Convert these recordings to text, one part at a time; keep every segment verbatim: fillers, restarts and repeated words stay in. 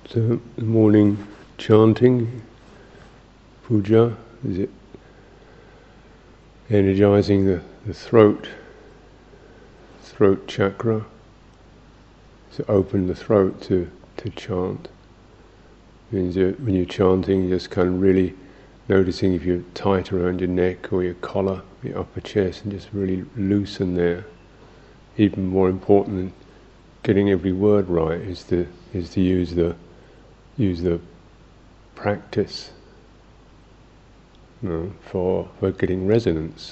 So, the morning chanting, puja, is it energizing the, the throat, throat chakra, to open the throat to, to chant. Means that when you're chanting, you're just kind of really noticing if you're tight around your neck or your collar, your upper chest, and just really loosen there. Even more important than getting every word right is to is to use the use the practice, you know, for for getting resonance.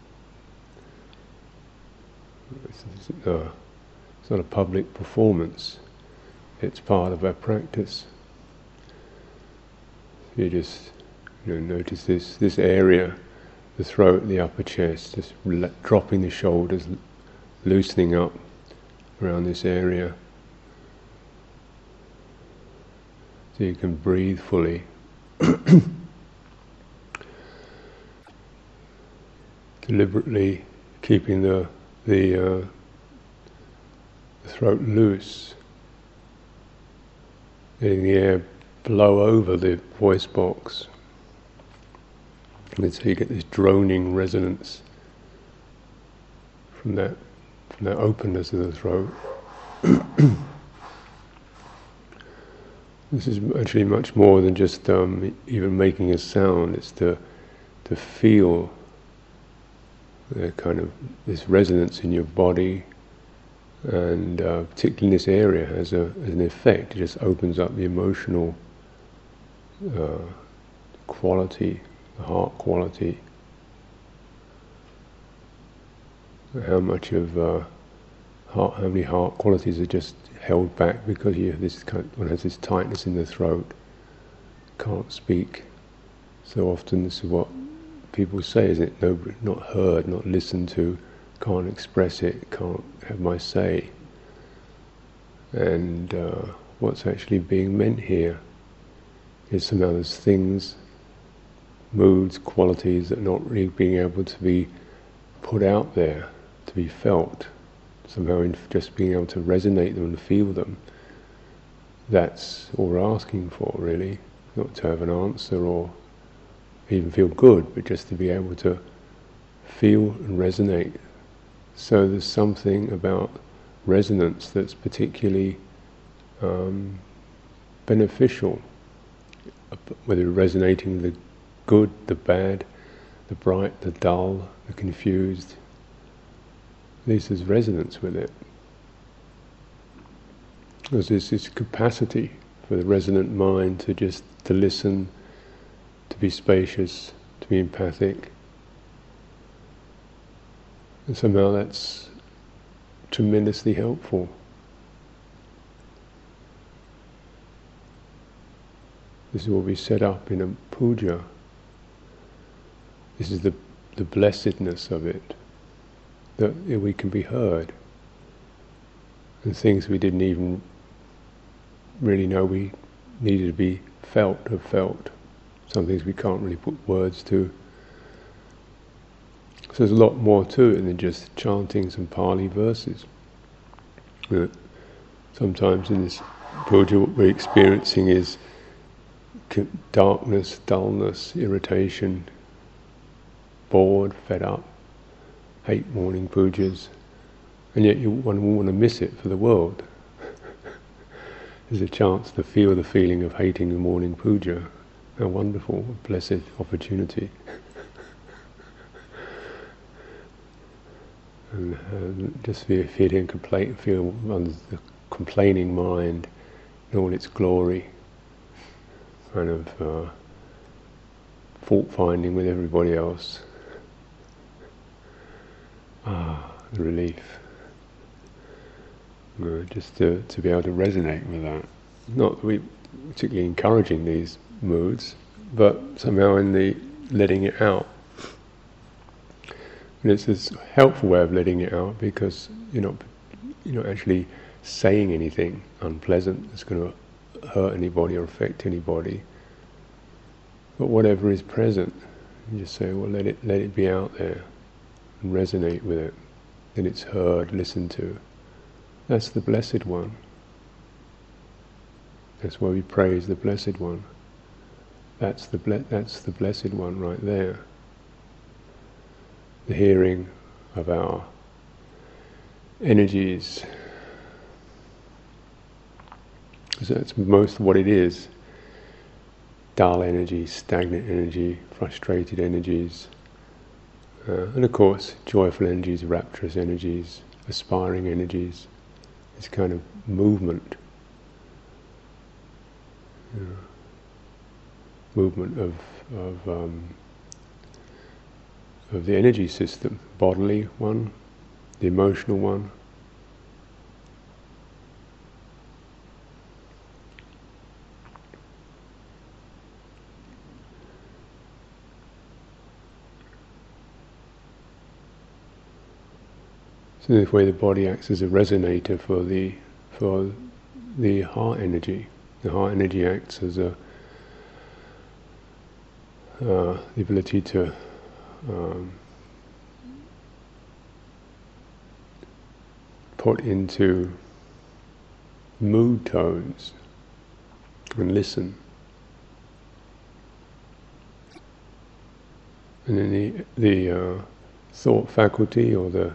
It's, it's, uh, it's not a public performance; it's part of our practice. You just you know, notice this this area, the throat, the upper chest, just le- dropping the shoulders, l- loosening up around this area, so you can breathe fully. Deliberately keeping the the, uh, the throat loose, letting the air blow over the voice box, and so you get this droning resonance from that from that openness of the throat. This is actually much more than just um, even making a sound. It's to to feel the kind of this resonance in your body, and uh, particularly in this area has a has an effect. It just opens up the emotional uh, quality, the heart quality. How much of uh, heart, how many heart qualities are just held back because you have this kind of, one has this tightness in the throat, can't speak. So often this is what people say, is it? No, not heard, not listened to, can't express it, can't have my say. And uh, what's actually being meant here is somehow there's things, moods, qualities that are not really being able to be put out there, to be felt. Somehow in just being able to resonate them and feel them, that's all we're asking for, really. Not to have an answer or even feel good, but just to be able to feel and resonate. So there's something about resonance that's particularly um, beneficial, whether resonating the good, the bad, the bright, the dull, the confused. At least there's resonance with it. There's this, this capacity for the resonant mind to just to listen, to be spacious, to be empathic. And somehow that's tremendously helpful. This is what we set up in a puja. This is the, the blessedness of it, that we can be heard. And things we didn't even really know we needed to be felt have felt. Some things we can't really put words to. So there's a lot more to it than just chanting some Pali verses. Uh, sometimes in this puja what we're experiencing is darkness, dullness, irritation, bored, fed up, hate morning pujas, and yet you one wouldn't want to miss it for the world. There's a chance to feel the feeling of hating the morning puja. How wonderful, blessed opportunity. And uh, just feel, feeling complain, feel under the complaining mind in all its glory, kind of uh, fault finding with everybody else. Ah, the relief. Uh, just to, to be able to resonate with that. Not that we particularly encouraging these moods, but somehow in the letting it out. And it's this helpful way of letting it out because you're not you're not actually saying anything unpleasant that's going to hurt anybody or affect anybody. But whatever is present, you just say, well, let it let it be out there and resonate with it. Then it's heard, listened to. That's the blessed one. That's why we praise the Blessed One. That's the ble- that's the Blessed One right there. The hearing of our energies. So that's most what it is. Dull energy, stagnant energy, frustrated energies, uh, and of course joyful energies, rapturous energies, aspiring energies. This kind of movement, you know, movement of of um, of the energy system, bodily one, the emotional one. So this way the body acts as a resonator for the for the heart energy. The heart energy acts as a uh, the ability to um, put into mood tones and listen. And then the the uh, thought faculty, or the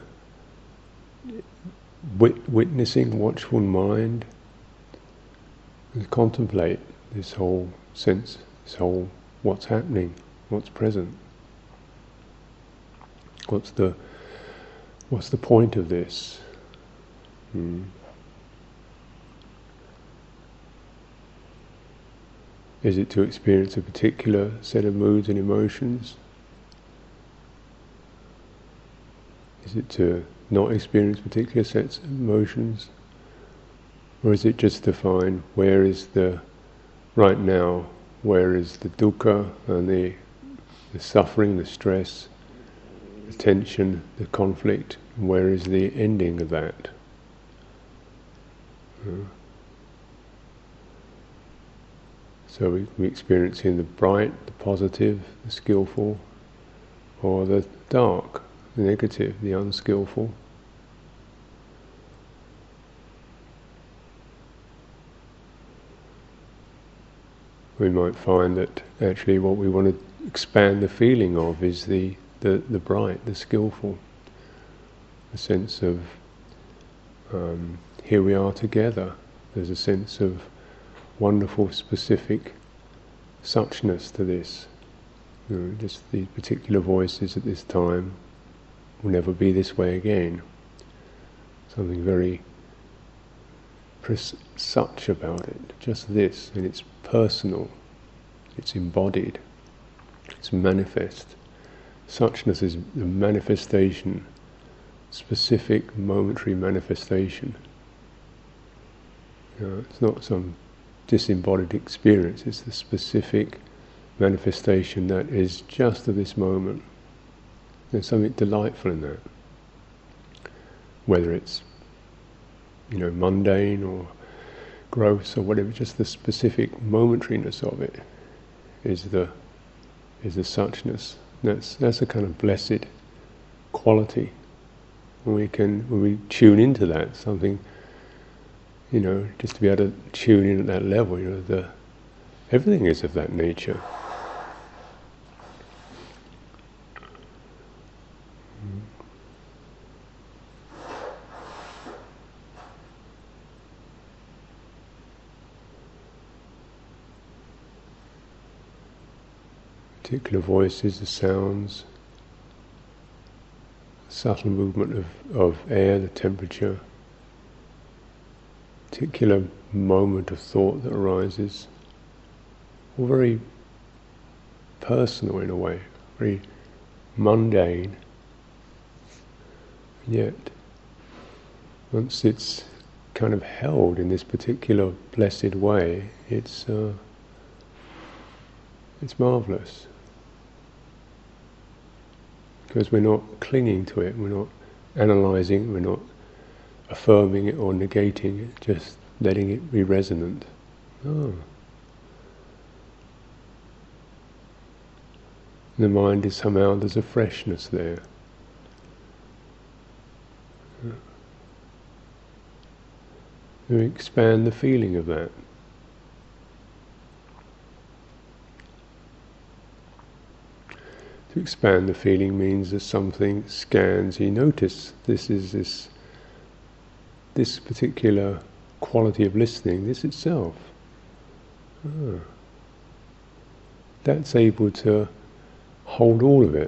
wit- witnessing, watchful mind, and contemplate this whole sense, this whole what's happening, what's present. What's the what's the point of this? Hmm. Is it to experience a particular set of moods and emotions? Is it to not experience particular sets of emotions? Or is it just to find where is the, right now, where is the dukkha and the, the suffering, the stress, the tension, the conflict, where is the ending of that? Uh, so we, we experience in the bright, the positive, the skillful, or the dark, the negative, the unskillful. We might find that actually what we want to expand the feeling of is the, the, the bright, the skillful, a sense of um, here we are together. There's a sense of wonderful, specific suchness to this. You know, just the particular voices at this time will never be this way again. Something very pres- such about it, just this, and it's personal, it's embodied, it's manifest. Suchness is the manifestation, specific momentary manifestation. You know, it's not some disembodied experience, it's the specific manifestation that is just of this moment. There's something delightful in that. Whether it's, you know, mundane or gross or whatever, just the specific momentariness of it is the is the suchness. That's that's a kind of blessed quality. When we can when we tune into that, something, you know, just to be able to tune in at that level, you know, the everything is of that nature. Particular voices, the sounds, subtle movement of, of air, the temperature, particular moment of thought that arises, all very personal in a way, very mundane, yet once it's kind of held in this particular blessed way, it's uh, it's marvelous. Because we're not clinging to it, we're not analysing, we're not affirming it or negating it, just letting it be resonant. Oh. The mind is somehow, there's a freshness there. We expand the feeling of that. To expand the feeling means that something scans, you notice this is this, this particular quality of listening, this itself. Ah. That's able to hold all of it.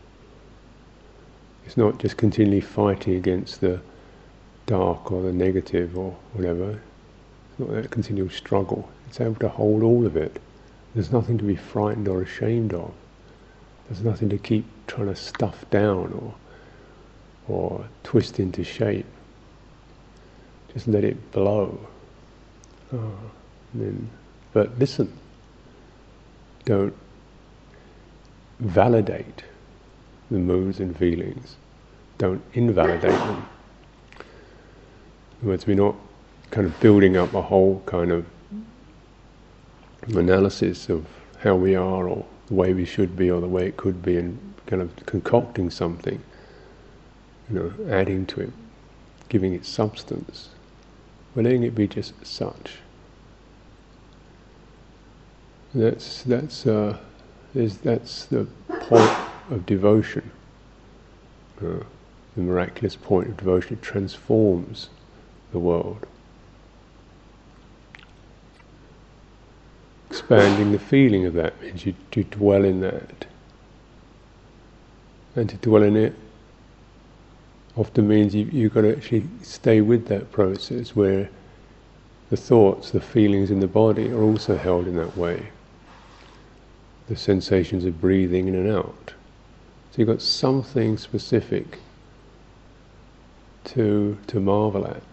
It's not just continually fighting against the dark or the negative or whatever. It's not that continual struggle. It's able to hold all of it. There's nothing to be frightened or ashamed of. There's nothing to keep trying to stuff down or or twist into shape. Just let it blow. Oh, and then, but listen. Don't validate the moods and feelings. Don't invalidate them. In other words, we're not kind of building up a whole kind of analysis of how we are or the way we should be or the way it could be and kind of concocting something, you know, adding to it, giving it substance. We're letting it be just such. That's that's uh, is that's the point of devotion. Uh, the miraculous point of devotion. It transforms the world. Expanding the feeling of that means you to dwell in that, and to dwell in it often means you, you've got to actually stay with that process where the thoughts, the feelings in the body are also held in that way. The sensations of breathing in and out. So you've got something specific to to marvel at.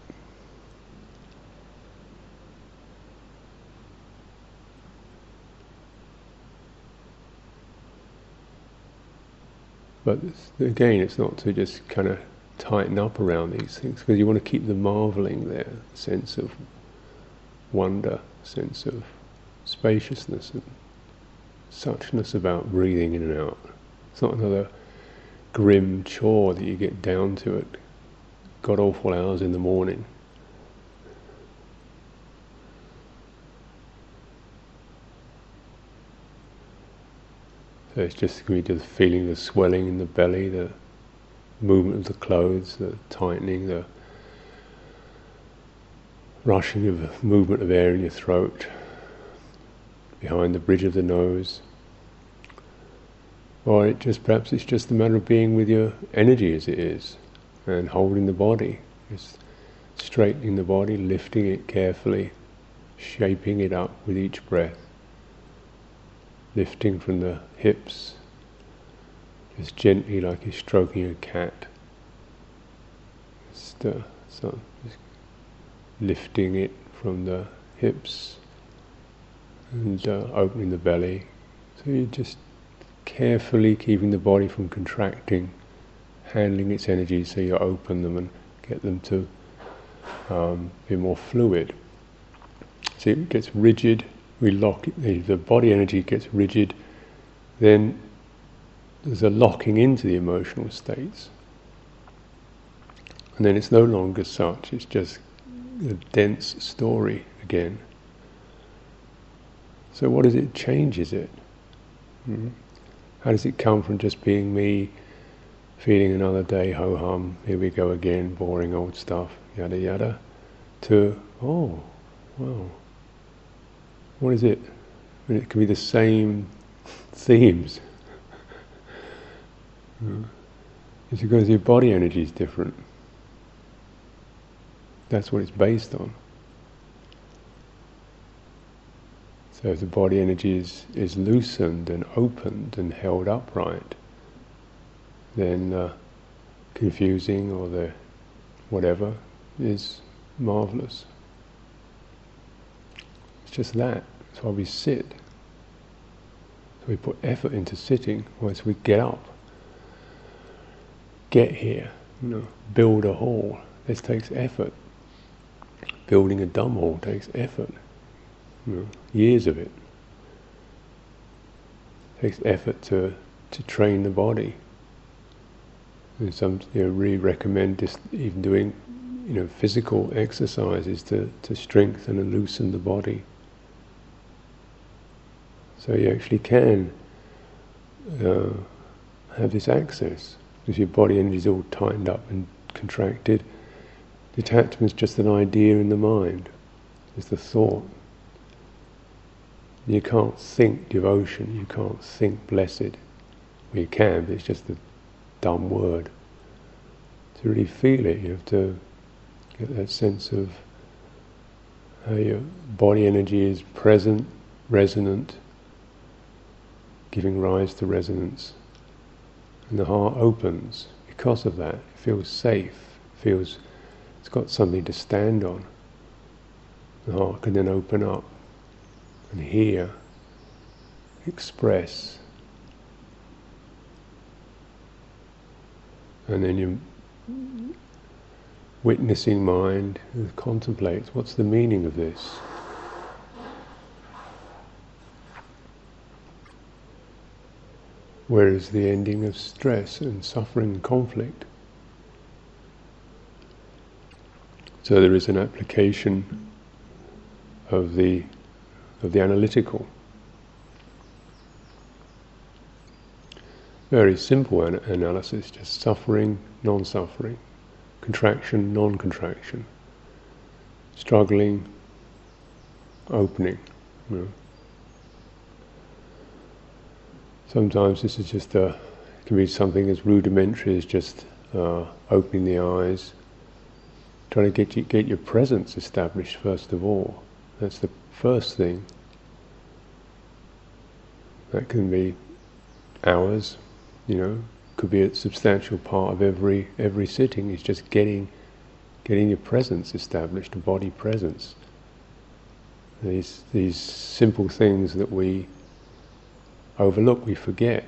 But again, it's not to just kind of tighten up around these things, because you want to keep the marveling there, sense of wonder, sense of spaciousness and suchness about breathing in and out. It's not another grim chore that you get down to at god-awful hours in the morning. So it's just going to be just feeling the swelling in the belly, the movement of the clothes, the tightening, the rushing of the movement of air in your throat, behind the bridge of the nose. Or it just perhaps it's just a matter of being with your energy as it is, and holding the body, just straightening the body, lifting it carefully, shaping it up with each breath. Lifting from the hips, just gently, like you're stroking a cat. Just, uh, so just lifting it from the hips and uh, opening the belly. So you're just carefully keeping the body from contracting, handling its energy so you open them and get them to um, be more fluid. So it gets rigid. We lock it, the, the body energy gets rigid, then there's a locking into the emotional states. And then it's no longer such, it's just a dense story again. So what does it, changes it? Mm-hmm. How does it come from just being me, feeling another day, ho-hum, here we go again, boring old stuff, yada yada, to, oh, wow. What is it? I mean, it can be the same themes. It's because your body energy is different. That's what it's based on. So if the body energy is, is loosened and opened and held upright, then uh, confusing or the whatever is marvelous. It's just that. That's why we sit. So we put effort into sitting, once we get up, get here, you know, build a hall. This takes effort. Building a dumb hall takes effort. You know, years of it. It takes effort to to train the body. And some, you know, really recommend just even doing, you know, physical exercises to, to strengthen and loosen the body. So you actually can uh, have this access. Because your body energy is all tightened up and contracted. Detachment is just an idea in the mind. It's the thought. You can't think devotion, you can't think blessed. Well, you can, but it's just a dumb word. To really feel it, you have to get that sense of how your body energy is present, resonant, giving rise to resonance. And the heart opens because of that. It feels safe, feels it's got something to stand on. The heart can then open up and hear, express. And then your witnessing mind contemplates, what's the meaning of this? Where is the ending of stress and suffering and conflict? So there is an application of the of the analytical. Very simple an- analysis, just suffering, non-suffering, contraction, non-contraction, struggling, opening. You know. Sometimes this is just a, it can be something as rudimentary as just uh, opening the eyes, trying to get you, get your presence established first of all. That's the first thing. That can be hours, you know, could be a substantial part of every every sitting is just getting getting your presence established, a body presence. These these simple things that we overlook, we forget.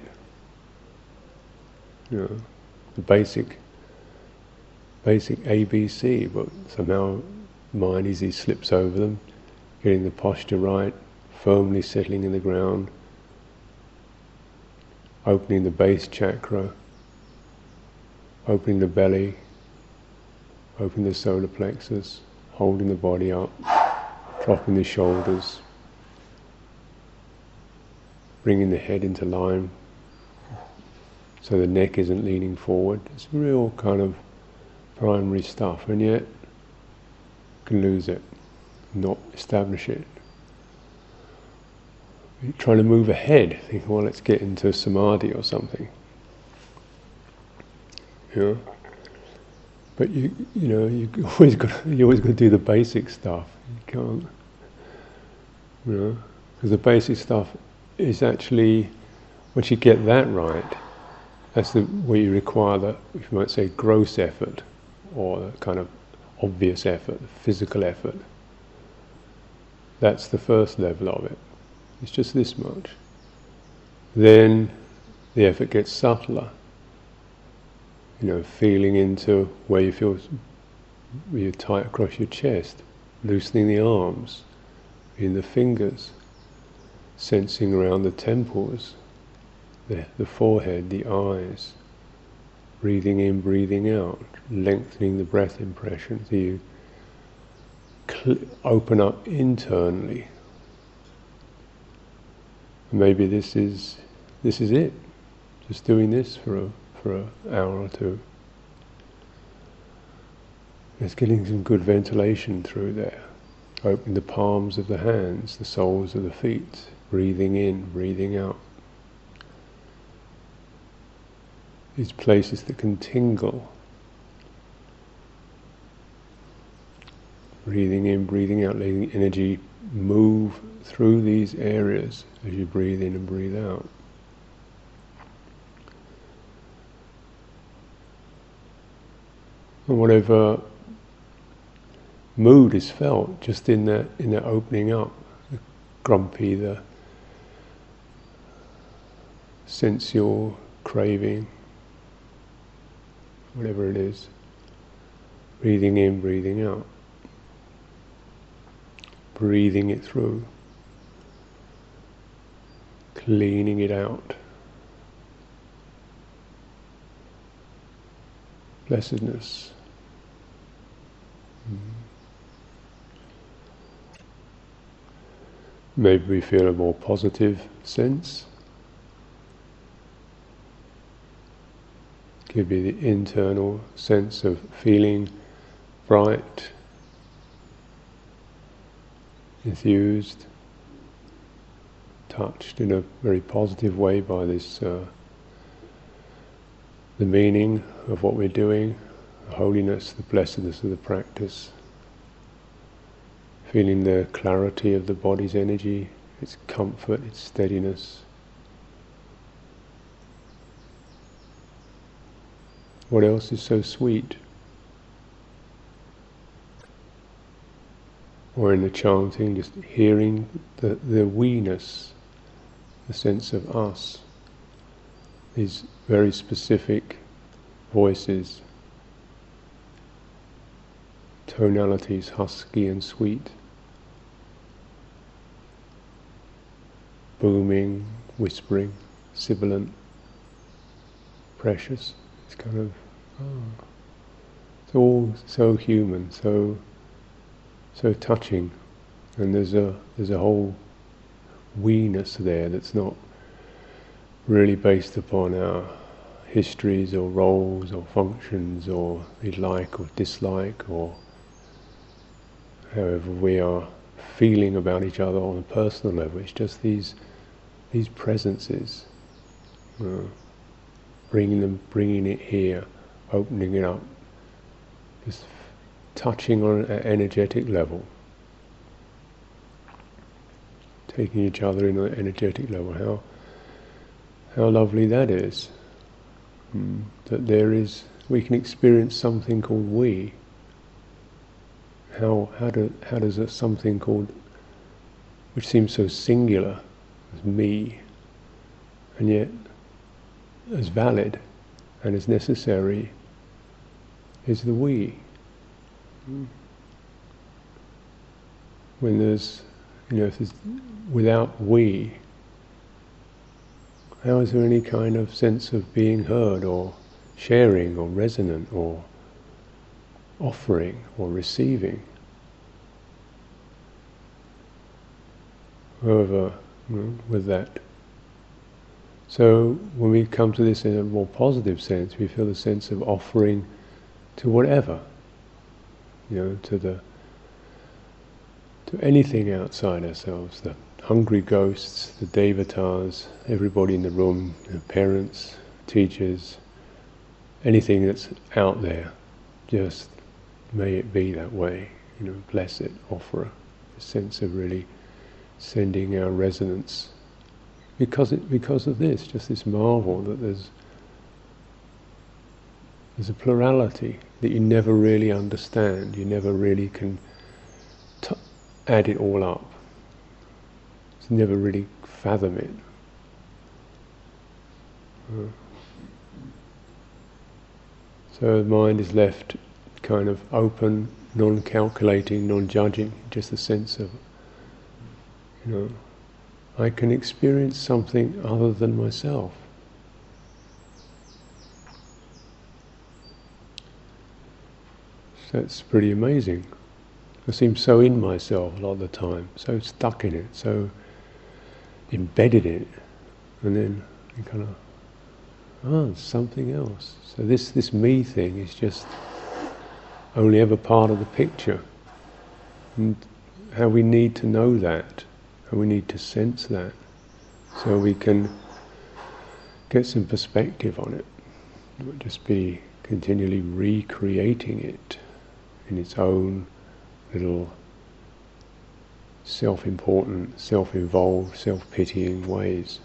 You know, the basic basic A B C, but somehow mind easily slips over them, getting the posture right, firmly settling in the ground, opening the base chakra, opening the belly, opening the solar plexus, holding the body up, dropping the shoulders, bringing the head into line so the neck isn't leaning forward. It's real kind of primary stuff, and yet you can lose it, not establish it. You're trying to move ahead, thinking, well, let's get into samadhi or something. You know? But you, you know, you always got, you always got to do the basic stuff. You can't, you know, because the basic stuff is actually, once you get that right, that's the where you require the, if you might say, gross effort, or the kind of obvious effort, physical effort. That's the first level of it. It's just this much. Then the effort gets subtler. You know, feeling into where you feel where you're tight across your chest, loosening the arms, in the fingers, sensing around the temples, the, the forehead, the eyes, breathing in, breathing out, lengthening the breath impression so you cl- open up internally. Maybe this is this is it. Just doing this for a for an hour or two. Just getting some good ventilation through there. Opening the palms of the hands, the soles of the feet, breathing in, breathing out. These places that can tingle. Breathing in, breathing out, letting energy move through these areas as you breathe in and breathe out. And whatever mood is felt just in that in that opening up, the grumpy, the sensual, craving, whatever it is, breathing in, breathing out, breathing it through, cleaning it out. Blessedness. Mm. Maybe we feel a more positive sense. Could be the internal sense of feeling bright, enthused, touched in a very positive way by this, uh, the meaning of what we're doing, the holiness, the blessedness of the practice. Feeling the clarity of the body's energy, its comfort, its steadiness. What else is so sweet? Or in the chanting, just hearing the, the we-ness, the sense of us, these very specific voices, tonalities, husky and sweet, booming, whispering, sibilant, precious. It's kind of, oh, it's all so human, so so touching, and there's a there's a whole we-ness there that's not really based upon our histories or roles or functions or we like or dislike or however we are feeling about each other on a personal level. It's just these these presences, uh, bringing them, bringing it here, opening it up, just touching on an energetic level, taking each other in an energetic level. How how lovely that is. Mm, that there is, we can experience something called we. How how do how does a something called, which seems so singular as me, and yet as valid and as necessary, is the we. When there's, you know, if there's, without we, how is there any kind of sense of being heard or sharing or resonant or offering or receiving? However, you know, with that. So when we come to this in a more positive sense, we feel the sense of offering to whatever, you know, to the to anything outside ourselves, the hungry ghosts, the devatas, everybody in the room, the parents, teachers, anything that's out there, just may it be that way, you know, bless it, offer a sense of really sending our resonance, because it because of this, just this marvel that there's there's a plurality that you never really understand, you never really can t- add it all up. You never really fathom it. Uh, so the mind is left kind of open, non-calculating, non-judging, just a sense of, you know, I can experience something other than myself. So it's pretty amazing. I seem so in myself a lot of the time, so stuck in it, so embedded in it, and then you kind of, oh, it's something else. So this this me thing is just only ever part of the picture. And how we need to know that, how we need to sense that, so we can get some perspective on it. Not just be continually recreating it in its own little self-important, self-involved, self-pitying ways.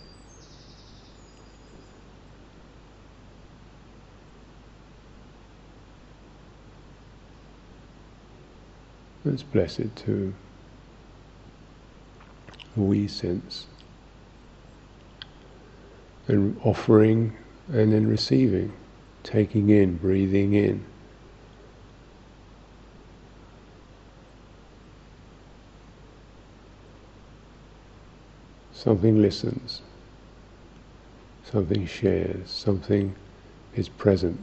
It's blessed to we sense, and offering and then receiving, taking in, breathing in. Something listens, something shares, something is present,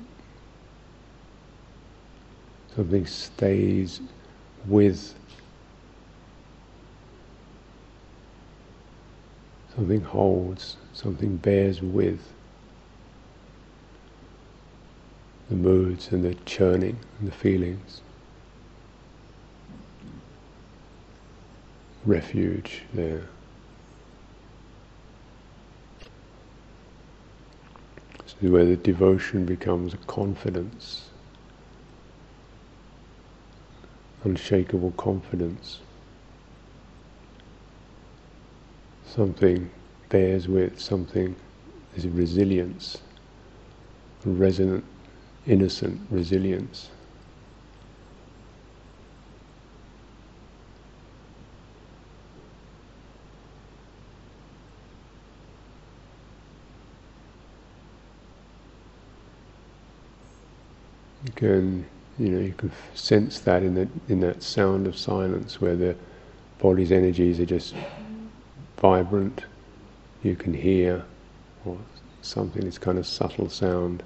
something stays with, something holds, something bears with. the moods and the churning and the feelings. Refuge there. This is where the devotion becomes a confidence, unshakable confidence. Something bears with, something is resilience, resonant, innocent resilience. You can, you know, you can sense that in that in that sound of silence, where the body's energies are just vibrant. You can hear, or something, this kind of subtle sound.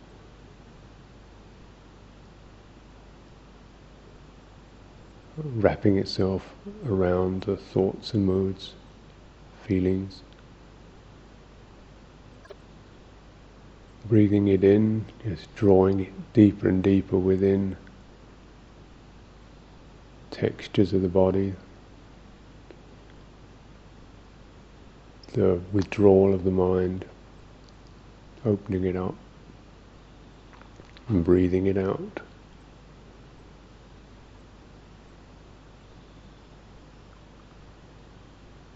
Wrapping itself around the thoughts and moods, feelings. Breathing it in, just drawing it deeper and deeper within. Textures of the body. The withdrawal of the mind. Opening it up. And breathing it out.